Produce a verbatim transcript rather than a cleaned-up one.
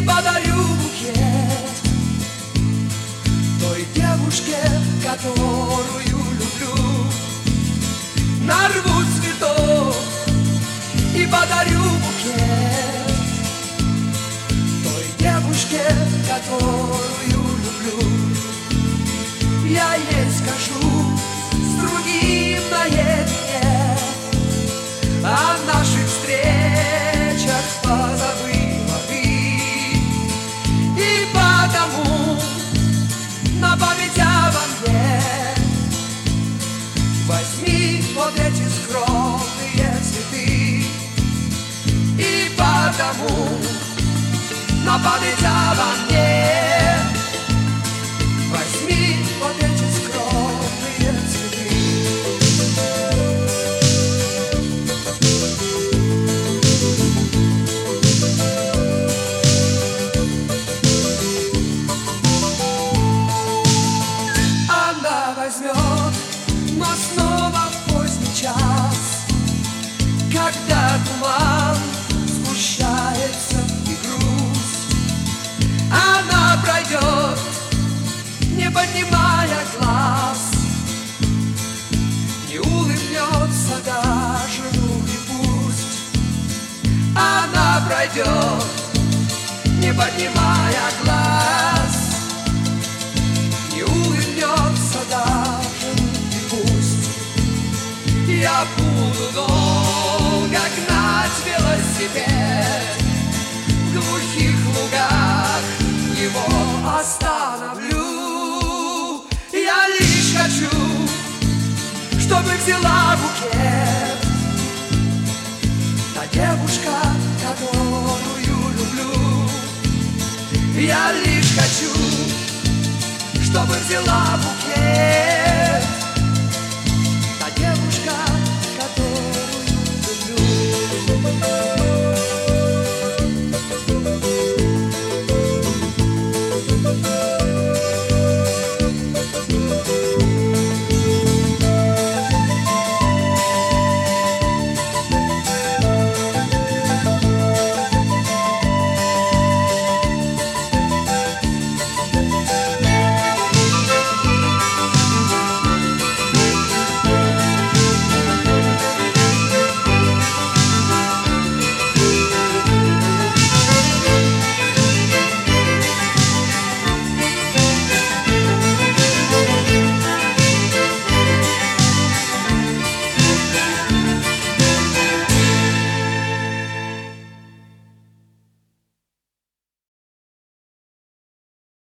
подарю букет той девушке, которую люблю. Нарву цветов и подарю букет той девушке, которую люблю. Я ей скажу с другим наедине о наших встречах позабыла ты, и потому на память обо мне возьми вот эти скромные цветы. И потому на память обо мне возьми вот эти скромные цветы. Она возьмет, но снова в поздний час, когда туман сгущается и грусть. Она пройдет, не поднимая глаз, не улыбнется даже, ну и пусть. Она пройдет, не поднимая глаз, не улыбнется даже, ну и пусть. Я буду долго гнать велосипед, в глухих лугах его остановлю. Я лишь хочу, чтобы взяла букет та девушка, которую люблю. Я лишь хочу, чтобы взяла букет